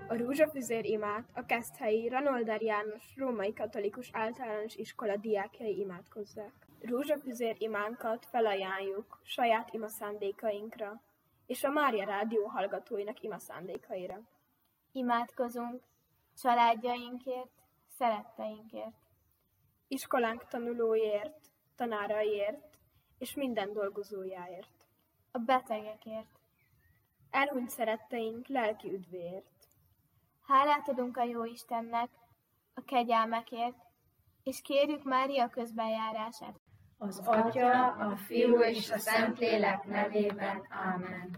A Rózsafüzér imát a Keszthelyi Ranolder János Római Katolikus Általános Iskola diákjai imádkozzák. Rózsafüzér imánkat felajánljuk saját imaszándékainkra és a Mária Rádió hallgatóinak imaszándékaira. Imádkozunk családjainkért, szeretteinkért, iskolánk tanulóiért, tanáraiért és minden dolgozójáért, a betegekért, elhunyt szeretteink lelki üdvéért. Hálát adunk a Jóistennek a kegyelmekért, és kérjük Mária közbenjárását. Az Atya, a Fiú és a Szentlélek nevében. Ámen.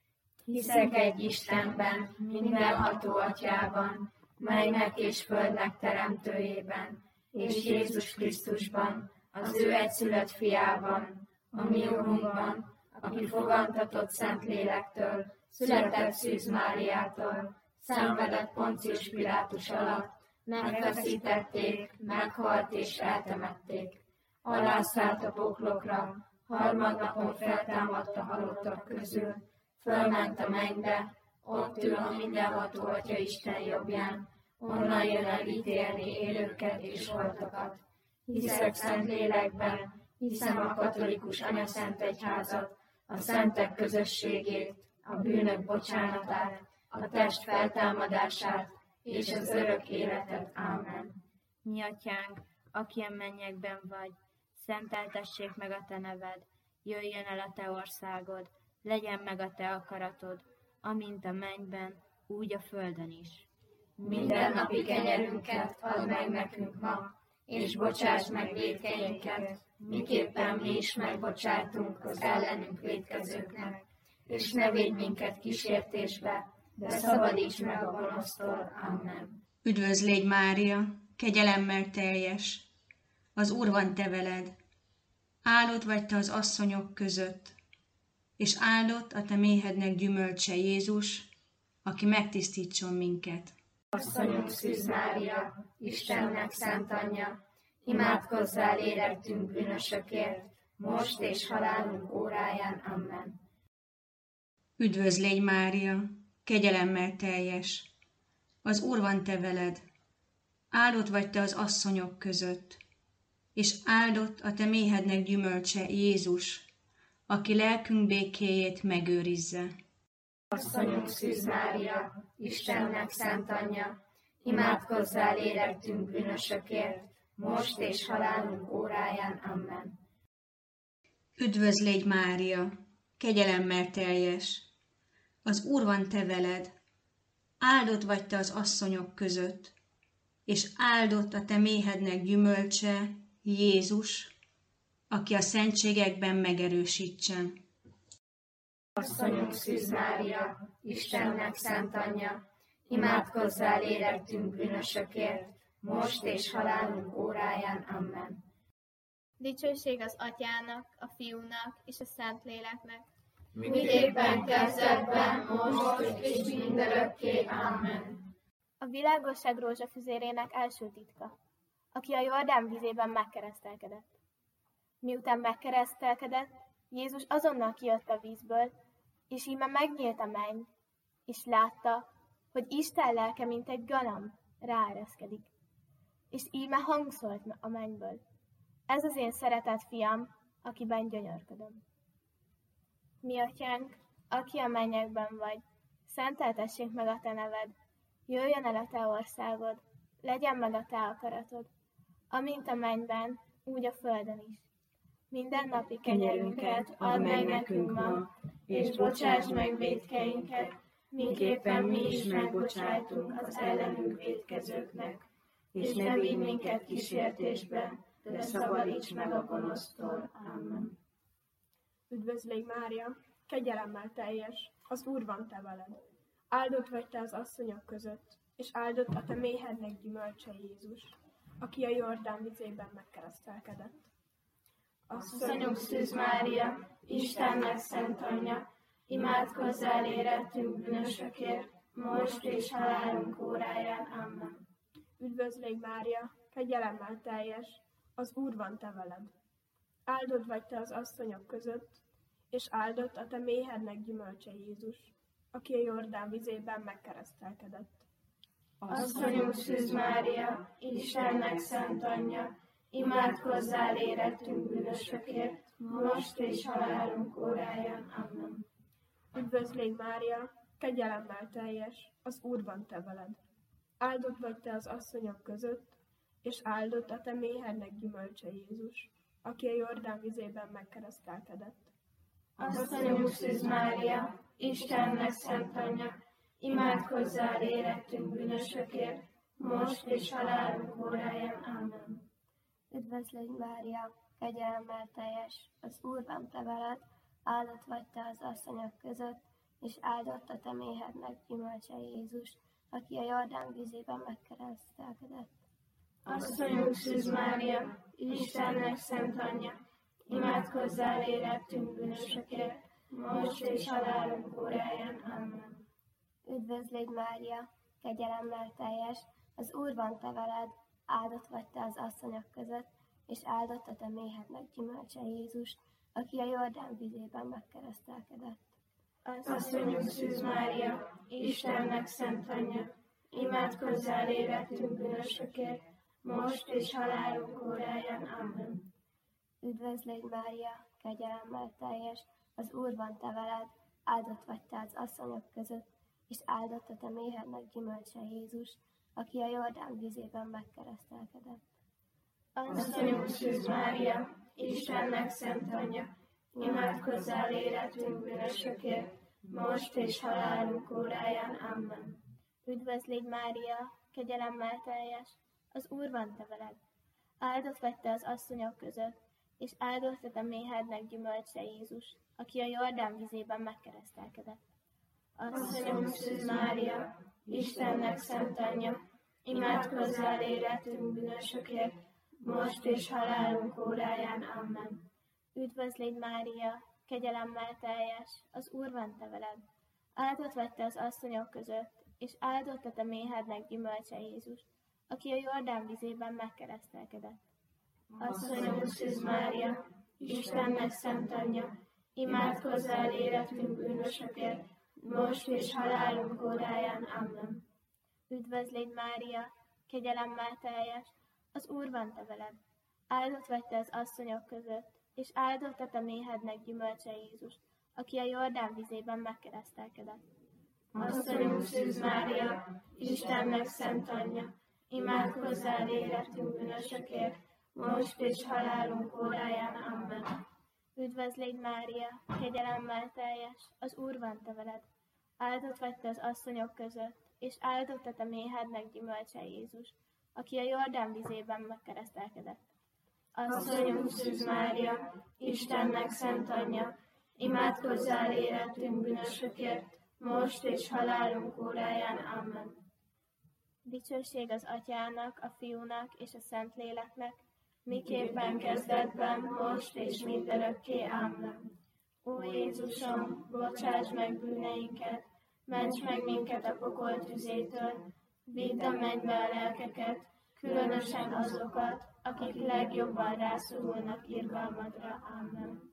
Hiszek egy Istenben, mindenható Atyában, mennek és földnek teremtőjében, és Jézus Krisztusban, az ő egyszülött Fiában, a mi Urunkban, aki fogantatott Szentlélektől, született Szűz Máriától, szenvedett Poncius Pilátus alatt, megfeszítették, meghalt és eltemették. Alászállt a poklokra, harmadnapon feltámadt a halottak közül, fölment a mennybe, ott ül a mindenható Atya Isten jobbján, onnan jön el ítélni élőket és holtakat. Hiszek Szentlélekben, hiszem a katolikus anyaszent egyházat, a szentek közösségét, a bűnök bocsánatát, a test feltámadását és az örök életet. Ámen. Mi Atyánk, aki a mennyekben vagy, szenteltessék meg a te neved, jöjjön el a te országod, legyen meg a te akaratod, amint a mennyben, úgy a földön is. Mindennapi kenyerünket add meg nekünk ma, és bocsáss meg vétkeinket, miképpen mi is megbocsátunk az ellenünk vétkezőknek, és ne védj minket kísértésbe, de szabadíts meg a gonosztól. Amen. Üdvözl légy Mária, kegyelemmel teljes, az Úr van te veled, áldott vagy te az asszonyok között, és áldott a te méhednek gyümölcse Jézus, aki megtisztítson minket. Asszonyunk Szűz Mária, Istennek szent anyja, imádkozzál érettünk bűnösökért, most és halálunk óráján. Amen. Üdvözl légy Mária, kegyelemmel teljes, az Úr van te veled, áldott vagy te az asszonyok között, és áldott a te méhednek gyümölcse Jézus, aki lelkünk békéjét megőrizze. Asszonyunk Szűz Mária, Istennek szent anyja, imádkozzál érettünk bűnösökért, most és halálunk óráján. Amen. Üdvözl légy Mária, kegyelemmel teljes, az Úr van te veled, áldott vagy te az asszonyok között, és áldott a te méhednek gyümölcse Jézus, aki a szentségekben megerősítsen. Asszonyunk Szűz Mária, Istennek szent anyja, imádkozzál érettünk bűnösökért, most és halálunk óráján. Amen. Dicsőség az Atyának, a Fiúnak és a Szentléleknek, miképpen kezdetben, most és mindörökké. Amen. A világosság rózsafüzérének első titka, aki a Jordán vizében megkeresztelkedett. Miután megkeresztelkedett, Jézus azonnal kijött a vízből, és íme megnyílt a menny, és látta, hogy Isten lelke, mint egy galamb, ráereszkedik. És íme hang szólt a mennyből: ez az én szeretett fiam, akiben gyönyörködöm. Mi Atyánk, aki a mennyekben vagy, szenteltessék meg a te neved, jöjjön el a te országod, legyen meg a te akaratod, amint a mennyben, úgy a földön is. Minden napi kenyerünket add meg nekünk ma, és bocsáss meg vétkeinket, miképpen mi is megbocsájtunk az ellenünk vétkezőknek, és ne vigy minket kísértésbe, de szabadíts meg a gonosztól. Amen. Üdvözl légy Mária, kegyelemmel teljes, az Úr van te veled. Áldott vagy te az asszonyok között, és áldott a te méhednek gyümölcse Jézus, aki a Jordán vizében megkeresztelkedett. Asszonyunk Szűz Mária, Istennek szent anyja, imádkozzál érettünk bűnösökért, most és halálunk óráján. Amen. Üdvözl légy Mária, kegyelemmel teljes, az Úr van te veled. Áldott vagy te az asszonyok között, és áldott a te méhednek gyümölcse Jézus, aki a Jordán vizében megkeresztelkedett. Asszonyunk Szűz Mária, Istennek szent anyja, imádkozzál érettünk bűnösökért, most és halálunk óráján. Amen. Üdvözl légy Mária, kegyelemmel teljes, az Úr van te veled. Áldott vagy te az asszonyok között, és áldott a te méhednek gyümölcse Jézus, aki a Jordán vizében megkeresztelkedett. Asszonyunk Szűz Mária, Istennek szent anyja, imádkozzál érettünk bűnösökért, most és halálunk óráján. Amen. Üdvözl légy Mária, kegyelemmel teljes, az Úr van te veled, áldott vagy te az asszonyok között, és áldott a te méhednek gyümölcse Jézus, aki a Jordán vízében megkeresztelkedett. Asszonyunk Szűz Mária, Istennek szent anyja, imádkozzál érettünk bűnösökért, most és halálunk óráján. Amen. Üdvözl légy Mária, kegyelemmel teljes, az Úr van te veled, áldott vagy te az asszonyok között, és áldott a te méhednek gyümölcse Jézus, aki a Jordán vízében megkeresztelkedett. Asszonyunk Szűz Mária, Istennek szent anyja, imádkozzál érettünk bűnösökért, most és halálunk óráján. Amen. Üdvözl légy Mária, kegyelemmel teljes, az Úr van te veled, áldott vagy te az asszonyok között, és áldott a te méhednek gyümölcse Jézus, aki a Jordán vízében megkeresztelkedett. Asszonyunk Szűz Mária, Istennek szent anyja, imádkozzál érettünk bűnösökért, most és halálunk óráján. Amen. Üdvözl légy Mária, kegyelemmel teljes, az Úr van te veled, áldott vagy te az asszonyok között, és áldott a te méhednek gyümölcse Jézus, aki a Jordán vízében megkeresztelkedett. Asszonyunk Szűz Mária, Istennek szent anyja, imádkozzál érettünk bűnösökért, most és halálunk óráján. Amen. Üdvözl légy Mária, kegyelemmel teljes, az Úr van te veled, áldott vagy te az asszonyok között, és áldott a te méhednek gyümölcse Jézus, aki a Jordán vízében megkeresztelkedett. Asszonyunk Szűz Mária, Istennek szent anyja, imádkozzál érettünk bűnösökért, most és halálunk óráján. Amen. Üdvözl légy Mária, kegyelemmel teljes, az Úr van te veled, áldott vagy te az asszonyok között, és áldott a te méhednek gyümölcse Jézus, aki a Jordán vízében megkeresztelkedett. Asszonyunk Szűz Mária, Istennek szent anyja, imádkozzál érettünk bűnösökért, most és halálunk óráján. Amen. Üdvözl légy Mária, kegyelemmel teljes, az Úr van te veled, áldott vagy te az asszonyok között, és áldott a te méhednek gyümölcse Jézus, aki a Jordán vízében megkeresztelkedett. Asszonyunk Szűz Mária, Istennek szent anyja, imádkozzál érettünk bűnösökért, most és halálunk óráján. Amen. Dicsőség az Atyának, a Fiúnak és a Szentléleknek, miképpen kezdetben, most és mindörökké. Amen. Ó Jézusom, bocsáss meg bűneinket, ments meg minket a pokol tüzétől, vidd a mennybe a lelkeket, különösen azokat, akik legjobban rászorulnak irgalmadra. Amen.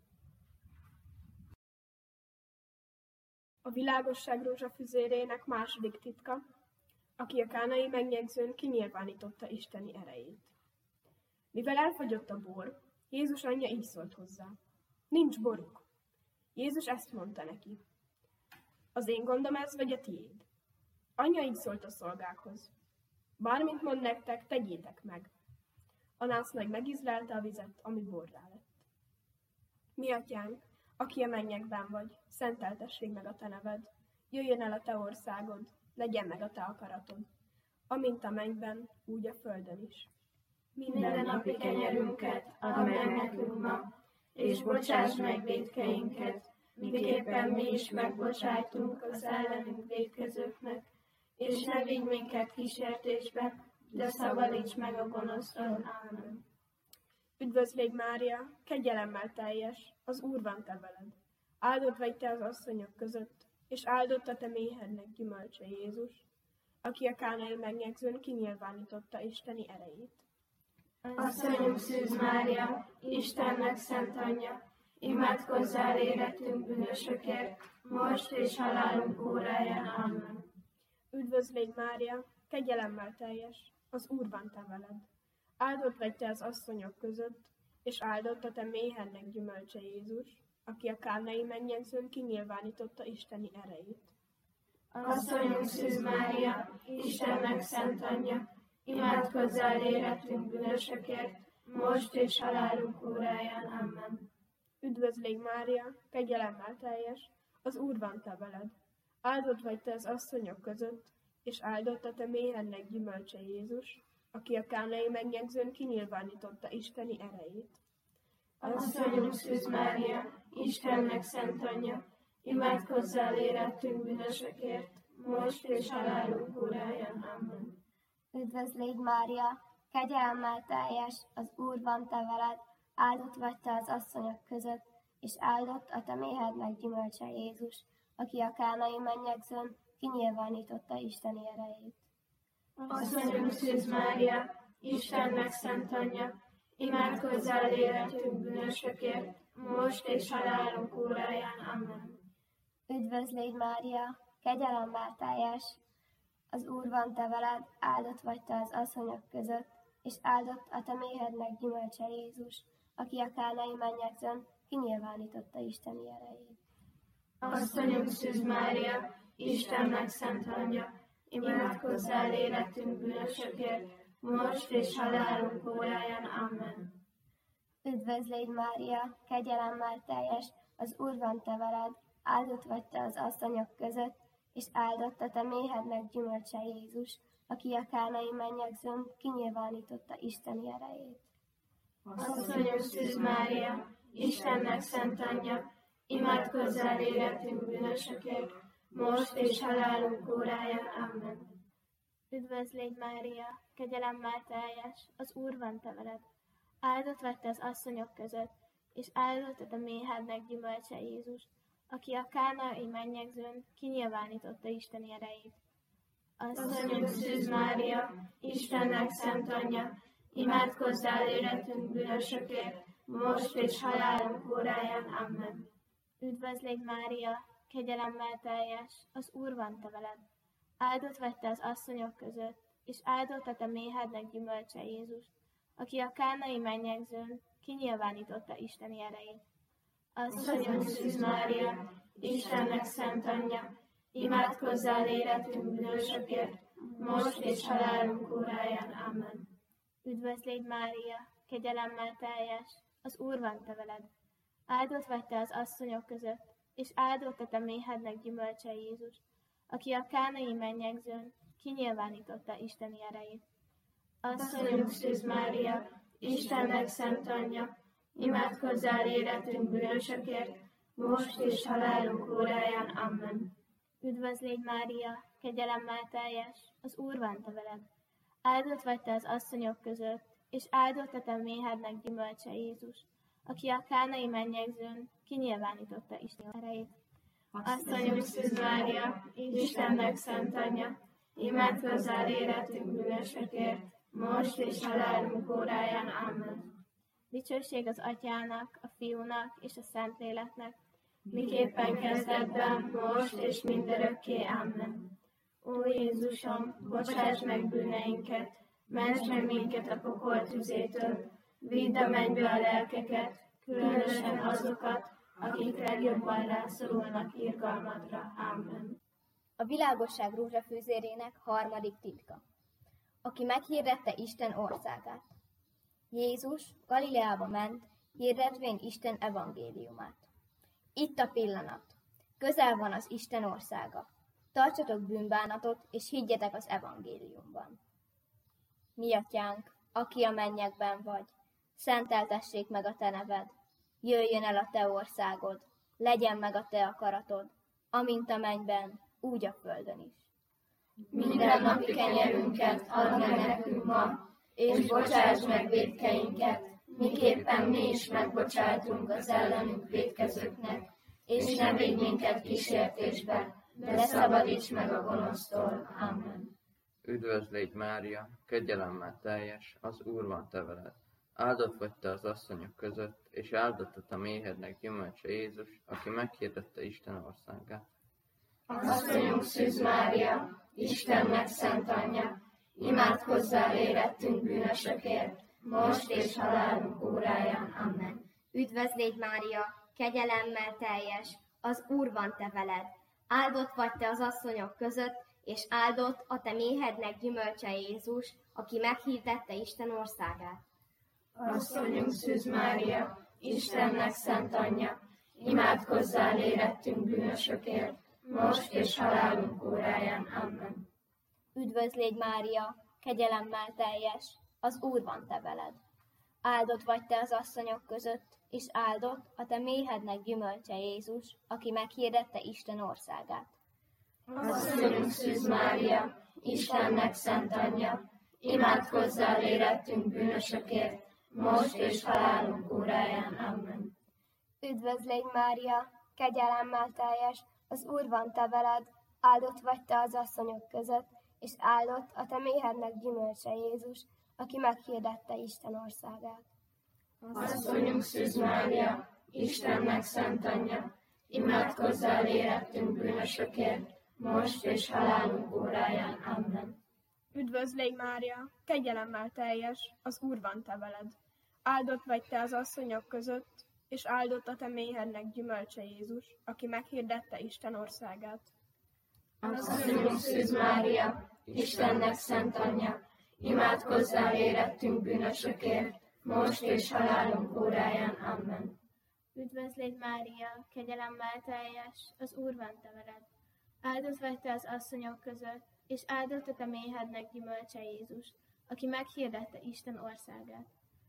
A világosság rózsafüzérének második titka, aki a kánai megjegyzőn kinyilvánította isteni erejét. Mivel elfogyott a bor, Jézus anyja így szólt hozzá: nincs boruk. Jézus ezt mondta neki: az én gondom ez, vagy a tiéd? Anyja így szólt a szolgákhoz: bármint mond nektek, tegyétek meg. A nász nagy megízlelte a vizet, ami borrá lett. Mi atyánk, aki a mennyekben vagy, szenteltessék meg a te neved, jöjjön el a te országod, legyen meg a te akaratod, amint a mennyben, úgy a földön is. Minden napi kenyerünket add meg nekünk ma, és bocsáss meg vétkeinket, miképpen mi is megbocsájtunk az ellenünk vétkezőknek, és ne vigy minket kísértésbe, de szabadíts meg a gonosztól. Amen. Üdvözl légy Mária, kegyelemmel teljes, az Úr van te veled. Áldott vagy te az asszonyok között, és áldott a te méhednek gyümölcse Jézus, aki a kánai megjegyzőn kinyilvánította isteni erejét. Asszonyunk Szűz Mária, Istennek szent anyja, imádkozzál érettünk bűnösökért, most és halálunk óráján. Amen. Üdvözl légy Mária, kegyelemmel teljes, az Úr van te veled. Áldott vagy te az asszonyok között, és áldott a te méhennek gyümölcse Jézus, aki a kánai mennyegzőn kinyilvánította Isteni erejét. Asszonyunk Szűz Mária, Istennek szent anyja, imádkozzál érettünk bűnösökért, most és halálunk óráján. Amen. Üdvözl légy Mária, kegyelemmel teljes, az Úr van te veled. Áldott vagy te az asszonyok között, és áldott a te méhennek gyümölcse Jézus, aki a kánai mennyegzőn kinyilvánította Isteni erejét. Asszonyunk Szűz Mária, Istennek szent anyja, imádkozzál érettünk bűnösökért, most és halálunk óráján. Amen. Üdvözl légy Mária, kegyelemmel teljes, az Úr van te veled, áldott vagy te az asszonyok között, és áldott a te méhednek gyümölcse Jézus, aki a kánai mennyegzőn kinyilvánította Isteni erejét. Asszonyunk Szűz Mária, Istennek szent anyja, imádkozzál érettünk bűnösökért, most és halálunk óráján. Amen. Üdvözl légy Mária, kegyelemmel teljes, az Úr van te veled, áldott vagy te az asszonyok között, és áldott a te méhednek gyümölcse Jézus, aki a kánai mennyegzőn kinyilvánította Isteni erejét. Asszonyunk Szűz Mária, Istennek szent anyja, imádkozzál érettünk bűnösökért, most és halálunk óráján. Amen. Üdvözl légy Mária, kegyelemmel teljes, az Úr van te veled, áldott vagy te az asszonyok között, és áldott a te méhednek gyümölcse Jézus, aki a kánai mennyegzőn kinyilvánította Isteni erejét. Asszonyunk Szűz Mária, Istennek szent anyja, imádkozzál érettünk bűnösökért, most és halálunk óráján. Amen. Üdvözl légy Mária, kegyelemmel teljes, az Úr van te veled, áldott vagy te az asszonyok között, és áldott a te méhednek gyümölcse Jézus, aki a kánai mennyegzőn kinyilvánította Isteni erejét. Asszonyunk Szűz Mária, Istennek szent anyja, imádkozzál érettünk bűnösökért, most és halálunk óráján. Amen. Üdvözl légy Mária, kegyelemmel teljes, az Úr van te veled, áldott vagy te az asszonyok között, és áldott a te méhednek gyümölcse Jézus, aki a kánai mennyegzőn kinyilvánította Isteni erejét. Asszonyunk Szűz Mária, Istennek szent anyja, imádkozzál érettünk bűnösökért, most és halálunk óráján. Amen. Üdvözl légy Mária, kegyelemmel teljes, az Úr van te veled, áldott vagy te az asszonyok között, és áldott a te méhednek gyümölcse Jézus, aki a kánai mennyegzőn kinyilvánította Isteni erejét. Asszonyunk Szűz Mária, Istennek szent anyja, imádkozzál érettünk bűnösökért, most és halálunk óráján. Amen. Üdvözl légy Mária, kegyelemmel teljes, az Úr van te veled, áldott vagy te az asszonyok között, és áldott a te méhednek gyümölcse Jézus, aki a kánai mennyegzőn kinyilvánította Isten erejét. Asszonyunk Szűz Mária, Istennek szent anyja, imádkozzál érettünk bűnösökért, most és halálunk óráján. Amen. Dicsőség az Atyának, a Fiúnak és a Szentléleknek, miképpen kezdetben, most és mindörökké. Amen. Ó Jézusom, bocsáss meg bűneinket, ments meg minket a pokol tüzétől, vidd a mennybe a lelkeket, különösen azokat, akik legjobban rászorulnak irgalmadra. Amen. A világosság rózsafűzérének harmadik titka. Aki meghirdette Isten országát. Jézus Galileába ment, hirdetvén Isten evangéliumát. Itt a pillanat. Közel van az Isten országa. Tartsatok bűnbánatot, és higgyetek az evangéliumban. Mi atyánk, aki a mennyekben vagy, szenteltessék meg a te neved. Jöjjön el a te országod, legyen meg a te akaratod, amint a mennyben, úgy a földön is. Mindennapi kenyerünket add meg nekünk ma, és bocsáss meg vétkeinket, miképpen mi is megbocsátunk az ellenünk vétkezőknek, és ne vigy minket kísértésbe, de szabadíts meg a gonosztól. Amen. Üdvözl légy Mária, kegyelemmel teljes, az Úr van te veled. Áldott vagy te az asszonyok között, és áldott a méhednek gyümölcse Jézus, aki meghirdette Isten országát. Asszonyunk Szűz Mária, Istennek szent anyja, imádkozzál érettünk bűnösökért, most és halálunk óráján. Amen. Üdvözl légy, Mária, kegyelemmel teljes, az Úr van te veled. Áldott vagy te az asszonyok között, és áldott a te méhednek gyümölcse Jézus, aki meghirdette Isten országát. Asszonyunk Szűz Mária, Istennek szent anyja, imádkozzál érettünk bűnösökért, most és halálunk óráján. Amen. Üdvözl légy, Mária, kegyelemmel teljes, az Úr van te veled. Áldott vagy te az asszonyok között, és áldott a te méhednek gyümölcse Jézus, aki meghirdette Isten országát. Asszonyunk Szűz Mária, Istennek szent anyja, imádkozzál érettünk bűnösökért, most és halálunk óráján. Amen. Üdvözl légy, Mária, kegyelemmel teljes, az Úr van te veled, áldott vagy te az asszonyok között, és áldott a te méhednek gyümölcse Jézus, aki meghirdette Isten országát. Asszonyunk Szűz Mária, Istennek szent anyja, imádkozzál érettünk bűnösökért, most és halálunk óráján. Amen. Üdvözl légy, Mária, kegyelemmel teljes, az Úr van te veled. Áldott vagy te az asszonyok között, és áldott a te méhednek gyümölcse Jézus, aki meghirdette Isten országát. Asszonyunk Szűz Mária, Istennek szent anyja, imádkozzál érettünk bűnösökért, most és halálunk óráján. Amen. Üdvözl légy, Mária, kegyelemmel teljes, az Úr van te veled. Áldott vagy te az asszonyok között, és áldott a te méhednek gyümölcse Jézus, aki meghirdette Isten országát.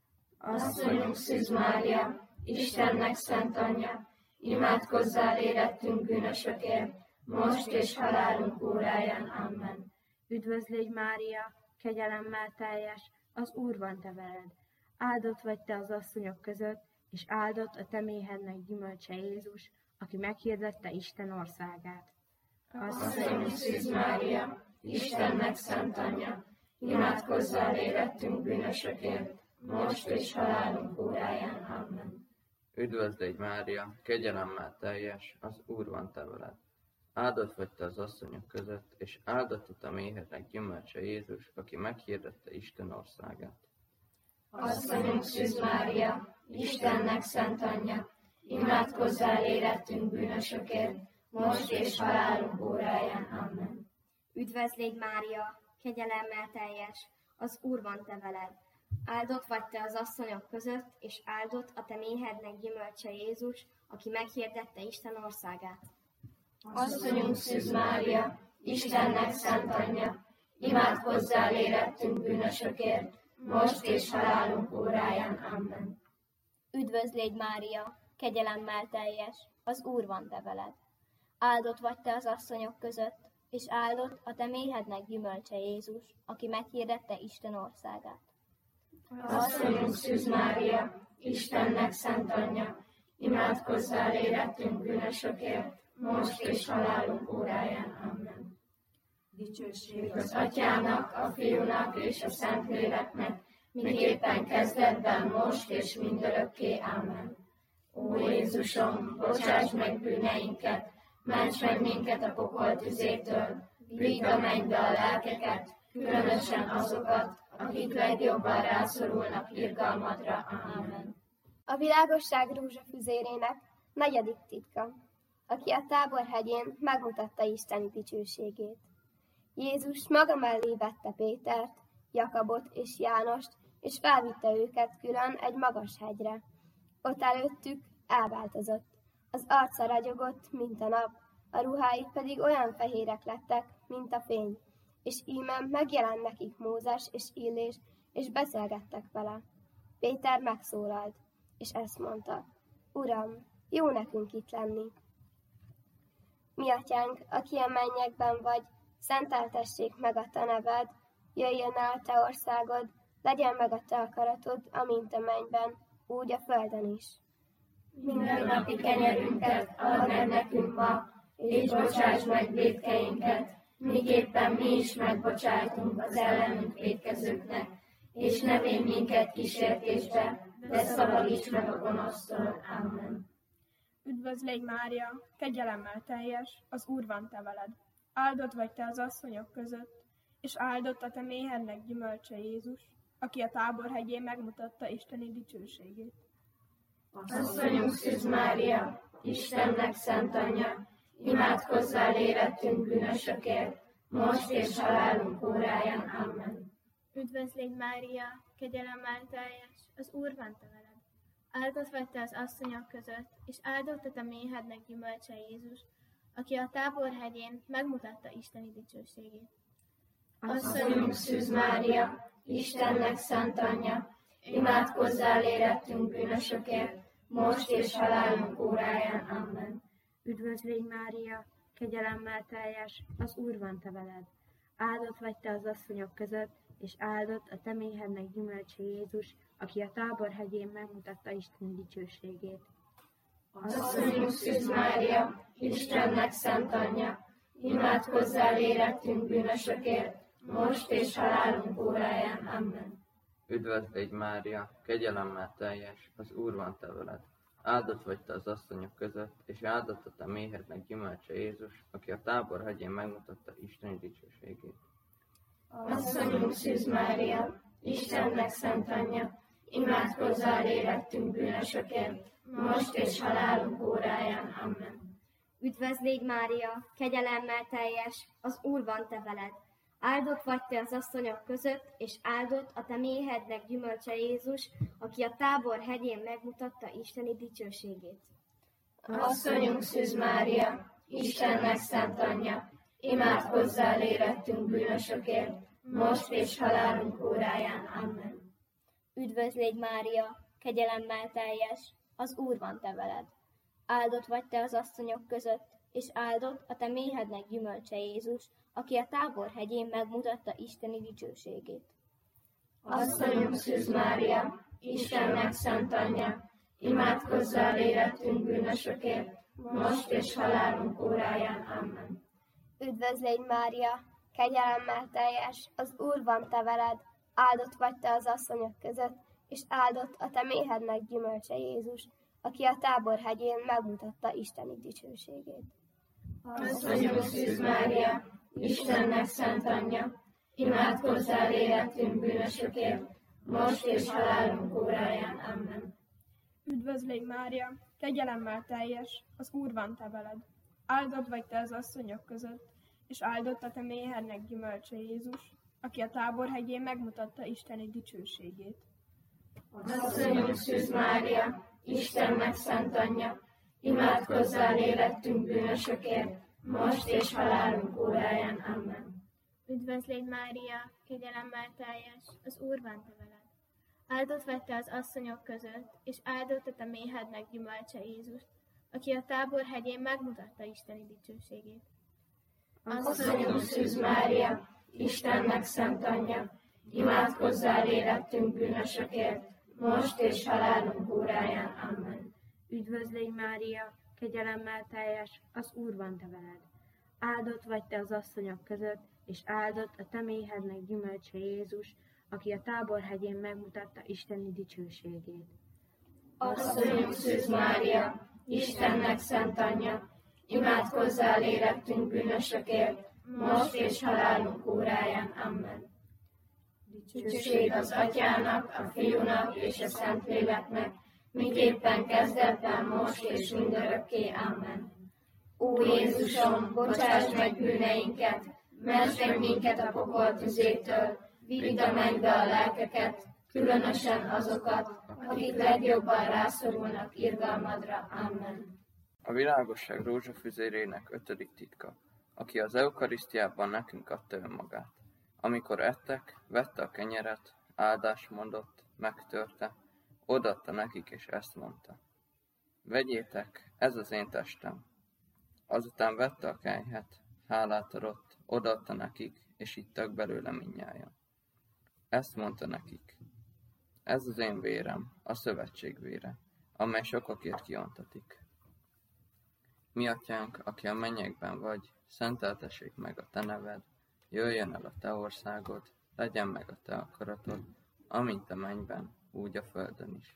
Asszonyunk Szűz Mária, Istennek szent anyja, imádkozzál érettünk bűnösökért, most és halálunk óráján. Amen. Üdvözl légy, Mária, kegyelemmel teljes, az Úr van te veled. Áldott vagy te az asszonyok között, és áldott a te méhednek gyümölcse Jézus, aki meghirdette Isten országát. Asszonyunk Szűz Mária, Istennek szent anyja, imádkozzál érettünk bűnösökért, most és halálunk óráján. Amen. Üdvözl légy, Mária, kegyelemmel teljes, az Úr van te veled. Áldott vagy te az asszonyok között, és áldott a te méhednek gyümölcse Jézus, aki meghirdette Isten országát. Asszonyunk Szűz Mária, Istennek szent anyja, imádkozzál érettünk bűnösökért, most és halálunk óráján. Amen. Üdvözl légy, Mária, kegyelemmel teljes, az Úr van te veled. Áldott vagy te az asszonyok között, és áldott a te méhednek gyümölcse Jézus, aki meghirdette Isten országát. Asszonyunk Szűz Mária, Istennek szent anyja, imádkozzál érettünk bűnösökért, most és halálunk óráján. Amen. Üdvözl légy, Mária, kegyelemmel teljes, az Úr van te veled. Áldott vagy te az asszonyok között, és áldott a te méhednek gyümölcse Jézus, aki meghirdette Isten országát. Asszonyunk Szűz Mária, Istennek szent anyja, imádkozzál érettünk bűnösökért, most és halálunk óráján. Amen. Dicsőség az Atyának, a Fiúnak és a Szentléleknek, miképpen kezdetben, most és mindörökké. Amen. Ó Jézusom, bocsáss meg bűneinket, ments meg minket a pokol tüzétől, vidd a mennybe a lelkeket, különösen azokat, akik legjobban rászorulnak irgalmadra. Amen. A világosság rózsafüzérének 4. titka, aki a Tábor hegyén megmutatta Isten dicsőségét. Jézus maga mellé vette Pétert, Jakabot és Jánost, és felvitte őket külön egy magas hegyre. Ott előttük elváltozott. Az arca ragyogott, mint a nap, a ruhái pedig olyan fehérek lettek, mint a fény. És íme megjelent nekik Mózes és Illés, és beszélgettek vele. Péter megszólalt, és ezt mondta: Uram, jó nekünk itt lenni. Mi atyánk, aki a mennyekben vagy, szenteltessék meg a te neved, jöjjön el a te országod, legyen meg a te akaratod, amint a mennyben, úgy a földön is. Mindennapi kenyerünket add meg nekünk ma, és bocsáss meg vétkeinket, miképpen mi is megbocsájtunk az ellenünk vétkezőknek, és ne védj minket kísértésbe, de szabadíts meg a gonosztól. Amen. Üdvözl légy, Mária, kegyelemmel teljes, az Úr van te veled. áldott vagy te az asszonyok között, és áldott a te méhednek gyümölcse Jézus, aki a Táborhegyén megmutatta isteni dicsőségét. Asszonyunk Szűz Mária, Istennek szent anyja, imádkozzál érettünk bűnösökért, most és halálunk óráján. Amen. Üdvözlégy Mária, kegyelemmel teljes, az Úr van te veled. Áldott vagy te az asszonyok között, és áldott a te méhednek gyümölcse Jézus, aki a Táborhegyén megmutatta isteni dicsőségét. Asszonyunk Szűz Mária, Istennek szent anyja, imádkozzál érettünk bűnösökért, most és halálunk óráján. Amen. Üdvözlégy Mária, kegyelemmel teljes, az Úr van te veled. Áldott vagy te az asszonyok között, és áldott a te méhednek gyümölcse Jézus, aki a Táborhegyén megmutatta Isten dicsőségét. Asszonyunk Szűz Mária, Istennek szent anyja, imádkozzál érettünk bűnösökért, most és halálunk óráján. Amen. Üdvözlégy Mária, kegyelemmel teljes, az Úr van te veled. Áldott vagy te az asszonyok között, és áldott a te méhednek gyümölcse Jézus, aki a Táborhegyén megmutatta isteni dicsőségét. Asszonyunk Szűz Mária, Istennek szent anyja, imádkozzál érettünk bűnösökért, most és halálunk óráján. Amen. Üdvözlégy Mária, kegyelemmel teljes, az Úr van te veled. Áldott vagy te az asszonyok között, és áldott a te méhednek gyümölcse Jézus, aki a Táborhegyén megmutatta isteni dicsőségét. Asszonyunk Szűz Mária, Istennek szent anyja, imádkozzál érettünk bűnösökért, most és halálunk óráján. Amen. Üdvözlégy Mária, kegyelemmel teljes, az Úr van te veled. Áldott vagy te az asszonyok között, és áldott a te méhednek gyümölcse Jézus, aki a Táborhegyén megmutatta isteni dicsőségét. Asszonyunk Szűz Mária, Istennek szent anyja, imádkozzál érettünk bűnösökért, most és halálunk óráján. Amen. Üdvözlégy Mária, kegyelemmel teljes, az Úr van te veled. Áldott vagy te az asszonyok között, és áldott a te méhednek gyümölcse Jézus, aki a Táborhegyén megmutatta isteni dicsőségét. Asszonyunk Szűz Mária, Istennek szent anyja, imádkozzál érettünk bűnösökért, most és halálunk óráján. Amen. Üdvözlégy Mária, kegyelemmel teljes, az Úr van te veled. Áldott vagy te az asszonyok között, és áldott a te méhednek gyümölcse Jézus, aki a Táborhegyén megmutatta isteni dicsőségét. Asszonyunk Szűz Mária, Istennek szent anyja, imádkozzál érettünk bűnösökért, most és halálunk óráján. Amen. Üdvözlégy Mária, kegyelemmel teljes, az Úr van te veled. Áldott vagy te az asszonyok között, és áldott a te méhednek gyümölcse Jézus, aki a Táborhegyén megmutatta isteni dicsőségét. Asszonyunk Szűz Mária, Istennek szent anyja, imádkozzál érettünk bűnösökért, most és halálunk óráján. Amen. Üdvözlégy Mária, kegyelemmel teljes, az Úr van te veled. Áldott vagy te az asszonyok között, és áldott a te méhednek gyümölcse Jézus, aki a Táborhegyén megmutatta isteni dicsőségét. Asszonyunk Szűz Mária, Istennek szent anyja, imádkozzál érettünk bűnösökért, most és halálunk óráján. Amen. Dicsőség az Atyának, a Fiúnak és a Szentléleknek, miképpen kezdetben, most és mindörökké. Amen. Ó Jézusom, bocsáss meg bűneinket, mentsd meg minket a pokol tüzétől, vidd a mennybe a lelkeket, különösen azokat, akik legjobban rászorulnak irgalmadra. Amen. A világosság rózsafüzérének 5. titka, aki az eukarisztiában nekünk adta önmagát. Amikor ettek, vette a kenyeret, áldást mondott, megtörte, odaadta nekik, és ezt mondta: vegyétek, ez az én testem. Azután vette a kelyhet, hálát adott, odaadta nekik, és ittak belőle mindnyájan. Ezt mondta nekik: ez az én vérem, a szövetség vére, amely sokakért kiontatik. Mi atyánk, aki a mennyekben vagy, szenteltessék meg a te neved, jöjjön el a te országod, legyen meg a te akaratod, amint a mennyben, úgy a földön is.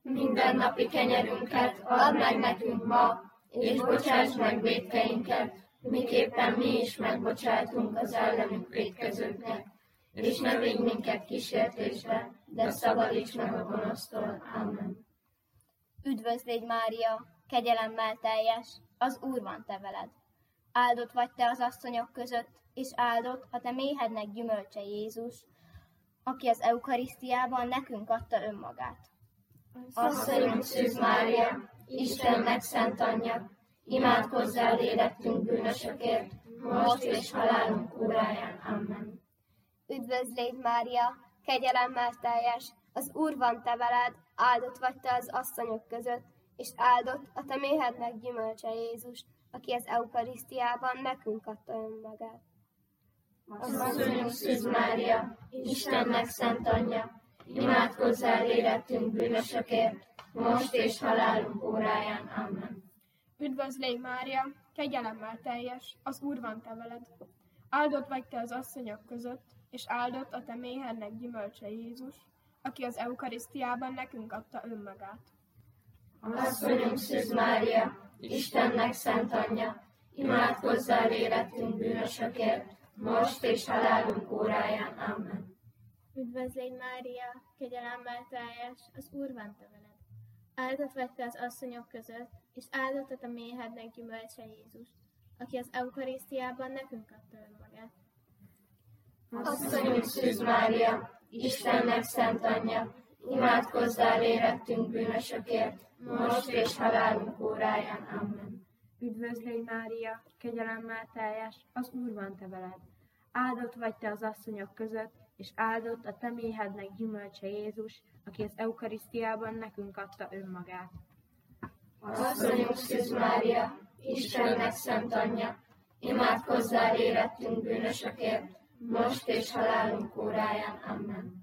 Mindennapi kenyerünket add meg nekünk ma, és bocsáss meg vétkeinket, miképpen mi is megbocsájtunk az ellenünk vétkezőknek, és ne vigy minket kísértésbe, de szabadíts meg a gonosztól. Amen. Üdvözl légy, Mária, kegyelemmel teljes, az Úr van te veled. Áldott vagy te az asszonyok között, és áldott a te méhednek gyümölcse Jézus, aki az eukarisztiában nekünk adta önmagát. Asszonyunk Szűz Mária, Istennek szent anyja, imádkozzál érettünk bűnösökért, most és halálunk óráján. Amen. Üdvözl légy, Mária, kegyelemmel teljes, az Úr van te veled, áldott vagy te az asszonyok között, és áldott a te méhednek gyümölcse Jézus, aki az eukarisztiában nekünk adta önmagát. Asszonyunk Szűz Mária, Istennek szent anyja, imádkozzál érettünk bűnösökért, most és halálunk óráján. Amen. Üdvözl légy, Mária, kegyelemmel teljes, az Úr van te veled. Áldott vagy te az asszonyok között, és áldott a te méhednek gyümölcse Jézus, aki az eukarisztiában nekünk adta önmagát. Asszonyunk Szűz Mária, Istennek szent anyja, imádkozzál érettünk bűnösökért, most és halálunk óráján. Amen. Üdvözl légy, Mária, kegyelemmel teljes, az Úr van te veled. Áldott vagy te az asszonyok között, és áldott a te méhednek gyümölcse Jézus, aki az eukarisztiában nekünk adta önmagát. Asszonyunk Szűz Mária, Istennek szent anyja, imádkozzál érettünk bűnösökért, most és halálunk óráján. Amen. Üdvözl légy, Mária, kegyelemmel teljes, az Úr van te veled. Áldott vagy te az asszonyok között, és áldott a te méhednek gyümölcse Jézus, aki az eukarisztiában nekünk adta önmagát. Asszonyunk Szűz Mária, Istennek szent anyja, imádkozzál érettünk bűnösökért, most és halálunk óráján. Amen.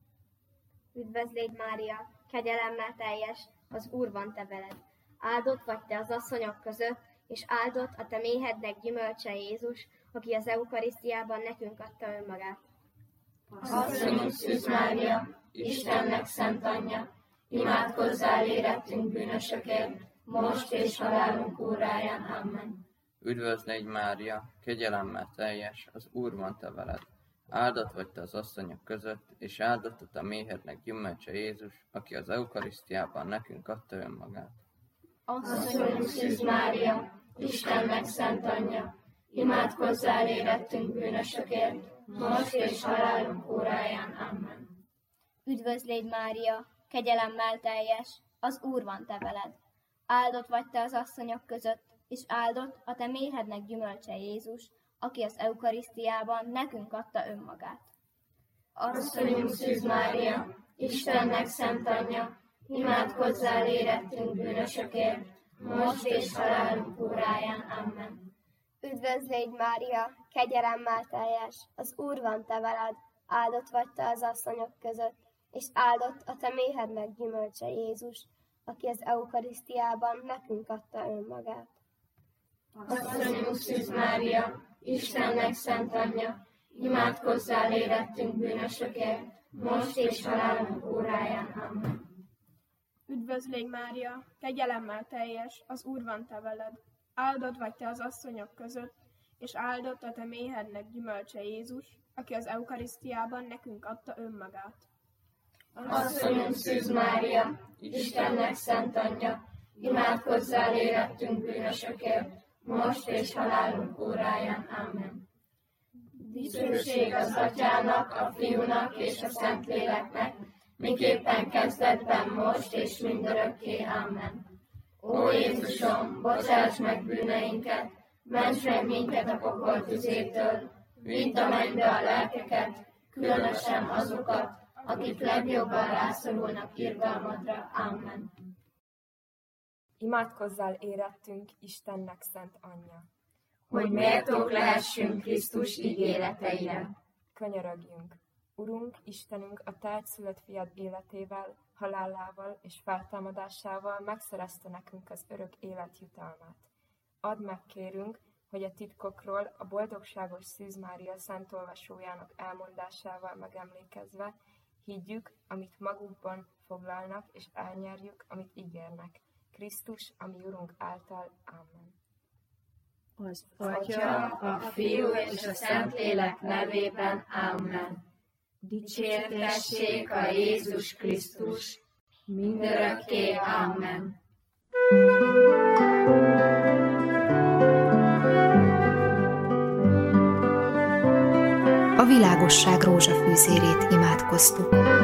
Üdvözl légy, Mária, kegyelemmel teljes, az Úr van te veled. Áldott vagy te az asszonyok között, és áldott a te méhednek gyümölcse Jézus, aki az eukarisztiában nekünk adta önmagát. Asszonyunk Szűz Mária, Istennek szent anyja, imádkozzál érettünk bűnösökért, most és halálunk óráján. Amen. Üdvözl légy, Mária, kegyelemmel teljes, az Úr van te veled. Áldott vagy te az asszonyok között, és áldott a te méhednek gyümölcse Jézus, aki az eukarisztiában nekünk adta önmagát. Asszonyunk Szűz Mária, Istennek szent anyja, imádkozzál érettünk bűnösökért, most és halálunk óráján. Amen. Üdvözl légy, Mária, kegyelemmel teljes, az Úr van te veled. Áldott vagy te az asszonyok között, és áldott a te méhednek gyümölcse Jézus, aki az eukarisztiában nekünk adta önmagát. Asszonyunk Szűz Mária, Istennek szent anyja, imádkozzál érettünk bűnösökért, most és halálunk óráján. Amen. Üdvözl légy, Mária, kegyelemmel teljes, az Úr van te veled, áldott vagy te az asszonyok között, és áldott a te méhednek gyümölcse Jézus, aki az eukarisztiában nekünk adta önmagát. Asszonyunk Szűz Mária, Istennek szent anyja, imádkozzál érettünk bűnösökért, most és halálunk óráján. Amen. Üdvözl légy, Mária, kegyelemmel teljes, az Úr van te veled. Áldott vagy te az asszonyok között, és áldott a te méhednek gyümölcse Jézus, aki az eukarisztiában nekünk adta önmagát. Asszonyunk Szűz Mária, Istennek szent anyja, imádkozzál érettünk bűnösökért, most és halálunk óráján. Amen. Dicsőség az Atyának, a Fiúnak és a Szentléleknek, miképpen kezdetben, most és mindörökké. Amen. Ó Jézusom, bocsáss meg bűneinket, ments meg minket a pokol tüzétől, vidd a mennybe a lelkeket, különösen azokat, akik legjobban rászorulnak irgalmadra. Amen. Imádkozzál érettünk, Istennek szent anyja. Hogy méltók lehessünk Krisztus ígéreteire. Könyörögjünk! Urunk, Istenünk, a te egyszülött fiad életével, halálával és feltámadásával megszerezte nekünk az örök élet jutalmát. Add meg, kérünk, hogy a titkokról a boldogságos Szűz Mária szentolvasójának elmondásával megemlékezve higgyük, amit magukban foglalnak, és elnyerjük, amit ígérnek. Krisztus, a mi Urunk által. Amen. Az Atya, a Fiú és a Szentlélek nevében. Amen. Dicsértessék a Jézus Krisztus, mindörökké. Amen. A világosság rózsafűzérét imádkoztuk.